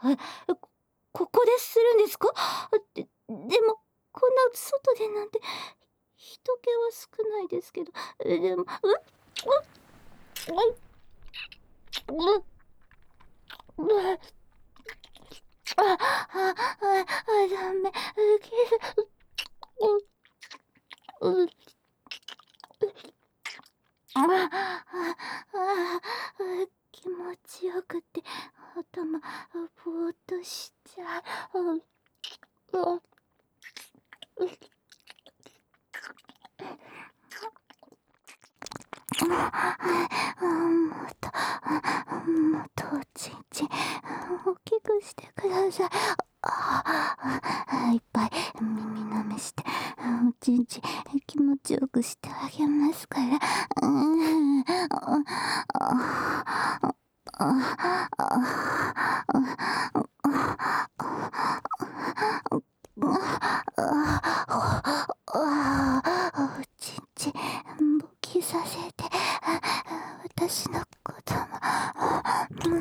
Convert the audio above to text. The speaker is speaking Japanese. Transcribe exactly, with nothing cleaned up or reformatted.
え、こここでするんですか？ででも、こんな外でなんて、人気は少ないですけど、え、でも、ううううううあ、あ、あ、あ、ダメ、うきううああ、ああ、あ、気持ちよくて、頭、ぼーっとしちゃう。う、う、あ、もっと、もっとおちんちん大きくしてください。ああ、いっぱい耳舐めして、おちんちん気持ちよくしてあげますから。うん、ああ、ああ、おちんちん勃起させて、私のことも、うん、